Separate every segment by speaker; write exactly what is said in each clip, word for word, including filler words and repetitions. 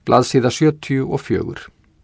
Speaker 1: blaðsíða sjötíu og fjögur.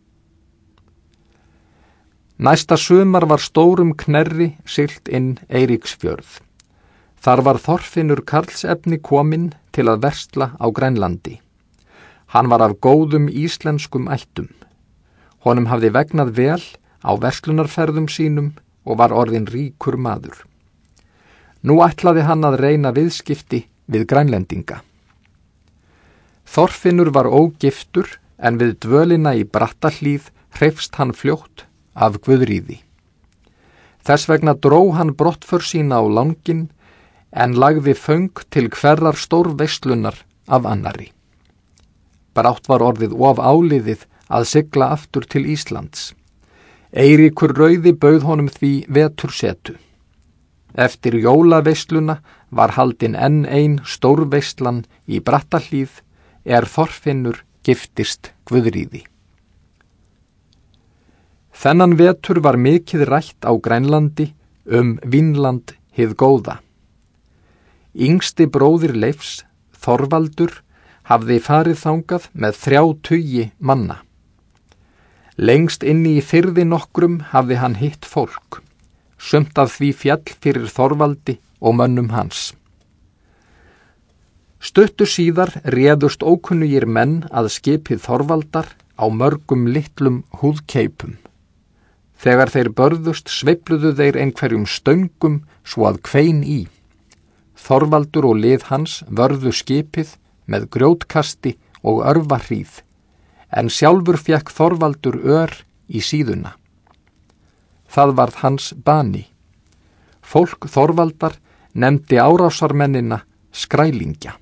Speaker 1: Næsta sumar var stórum knerri siglt inn Eiríksfjörð. Þar var Þorfinnur Karlsefni kominn til að versla á Grænlandi. Hann var af góðum íslenskum ættum. Honum hafði vegnað vel á verslunarferðum sínum og var orðinn ríkur maður. Nú ætlaði hann að reyna viðskipti við Grænlendinga. Þorfinnur var ógiftur en við dvölina í Brattahlíð hreifst hann fljótt af Guðríði. Þess vegna dró hann brottför sína á langinn en lagði föng til hverrar stórveislunar af annarri. Brátt var orðið of áliðið að sigla aftur til Íslands. Eiríkur rauði bauð honum því vetursetu. Eftir jólaveisluna var haldin enn ein stórveislan í Brattahlíð er Þorfinnur giftist Guðríði. Þennan vetur var mikið rætt á Grænlandi um Vínland hið góða. Yngsti bróðir Leifs, Þorvaldur, hafði farið þangað með þrjá tugi manna. Lengst inni í firði nokkrum hafði hann hitt fólk, sumt af því fjall fyrir Þorvaldi og mönnum hans. Stuttu síðar réðust ókunnugir menn að skipið Þorvaldar á mörgum litlum húðkeipum. Þegar þeir börðust sveifluðu þeir einhverjum stöngum svo að kvein í. Þorvaldur og lið hans vörðu skipið með grjótkasti og örvahríð, en sjálfur fékk Þorvaldur ör í síðuna. Það varð hans bani. Fólk Þorvaldar nefndi árásarmennina skrælingja.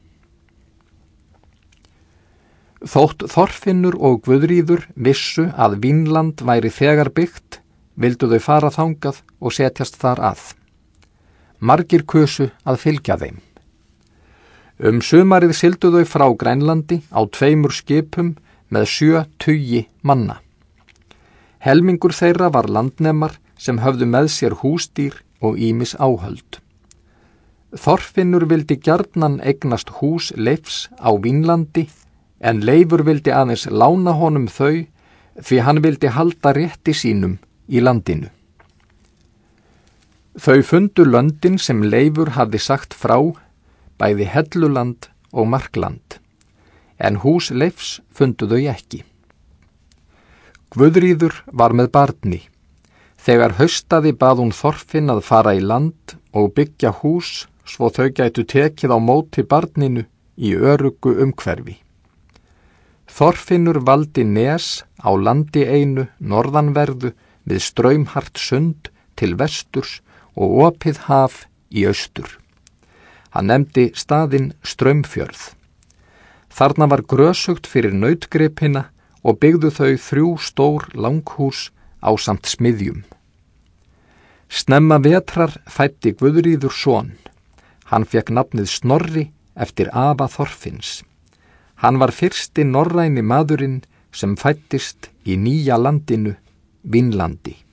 Speaker 1: Þótt Þorfinnur og Guðríður vissu að Vínland væri þegar byggt, vildu þau fara þangað og setjast þar að. Margir kusu að fylgja þeim. Um sumarið sigldu þau frá Grænlandi á tveimur skipum með sjö tugi manna. Helmingur þeirra var landnemar sem höfðu með sér húsdýr og ýmis áhöld. Þorfinnur vildi gjarnan eignast hús Leifs á Vínlandi, en Leifur vildi aðeins lána honum þau því hann vildi halda rétti sínum í landinu. Þau fundu löndin sem Leifur hafði sagt frá, bæði Helluland og Markland, en hús Leifs fundu þau ekki. Guðríður var með barni. Þegar haustaði bað hún Þorfinn að fara í land og byggja hús svo þau gætu tekið á móti barninu í öruggu umhverfi. Þorfinnur valdi nes á landi einu norðanverðu við straumhart sund til vesturs og opið haf í austur. Hann nefndi staðinn Straumfjörð. Þarna var grösugt fyrir nautgripina og byggðu þau þrjú stór langhús ásamt smiðjum. Snemma vetrar fæddi Guðríður son. Hann fékk nafnið Snorri eftir afa Þorfinns. Hann var fyrsti norræni maðurinn sem fæddist í nýja landinu, Vínlandi.